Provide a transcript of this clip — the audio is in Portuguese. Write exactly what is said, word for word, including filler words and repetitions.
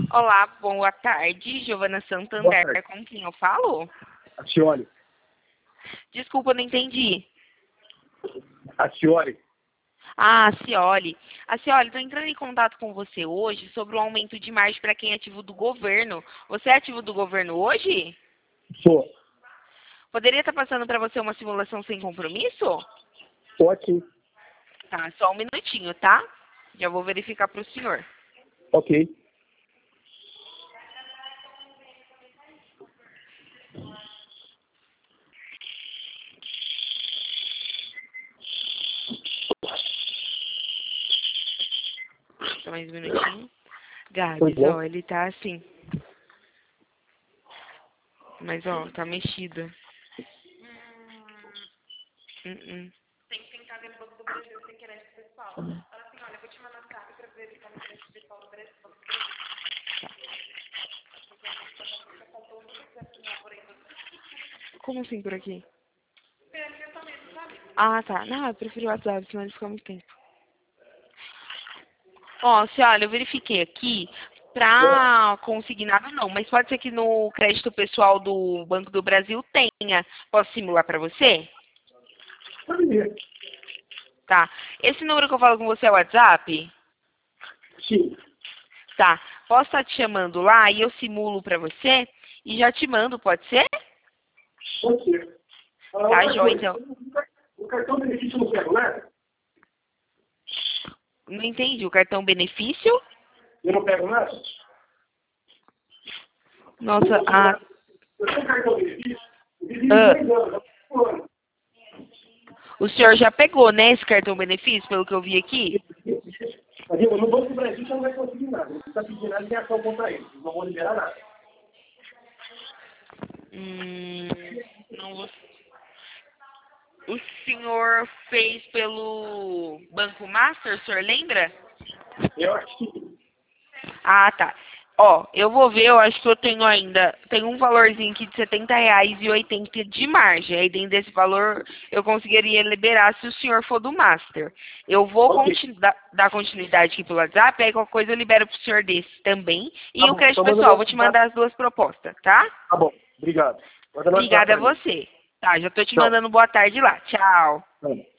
Olá, boa tarde, Giovana Boa Santander, tarde. com quem eu falo? A Cioli. Desculpa, não entendi. A Cioli. Ah, Cioli. A Cioli, estou entrando em contato com você hoje sobre o aumento de margem para quem é ativo do governo. Você é ativo do governo hoje? Sou. Poderia estar passando para você uma simulação sem compromisso? Pode sim. Tá, só um minutinho, tá? Já vou verificar para o senhor. Ok. Só mais um minutinho. Gabs, Foi bom. ó, ele tá assim. Mas, ó, tá mexida. Hum, hum. Tem que tentar ver no Banco do Brasil sem crédito pessoal. Fala assim, olha, eu vou te mandar no carro pra verificar no crédito pessoal do Brasil. Como assim por aqui? Ah, tá. Não, eu prefiro o WhatsApp, senão ele fica muito tempo. Ó, senhora, eu verifiquei aqui, pra conseguir nada não, mas pode ser que no crédito pessoal do Banco do Brasil tenha. Posso simular pra você? Pode ver. Tá. Esse número que eu falo com você é o WhatsApp? Sim. Tá. Posso estar te chamando lá e eu simulo pra você e já te mando, pode ser? Pode ser. Ah, Tá, outra joia, coisa. então. O cartão benefício não pego nada? Não entendi. O cartão benefício? Eu não pego nada? Nossa, ah, Eu tenho cartão benefício? Eu vivi ah, dois anos. já tenho um ano. o senhor já pegou, né, esse cartão benefício, pelo que eu vi aqui? Mas eu, no Banco do Brasil você não vai conseguir nada. Não precisa pedir nada e tem ação contra eles. Eles não vão liberar nada. Hum, não vou... O senhor fez pelo Banco Master, o senhor lembra? Eu acho que... Ah, tá. Ó, eu vou ver, eu acho que eu tenho ainda, tem um valorzinho aqui de setenta reais e oitenta de margem. Aí dentro desse valor eu conseguiria liberar se o senhor for do Master. Eu vou Ok. continu dar, dar continuidade aqui pelo WhatsApp, aí qualquer coisa eu libero pro senhor desse também. E Tá o bom. crédito Então manda pessoal, meu vou te WhatsApp. mandar as duas propostas, tá? Tá bom. Obrigado. Manda no WhatsApp Obrigada a pra mim. você. Tá, já tô te Tchau. mandando boa tarde lá. Tchau. Tá bom.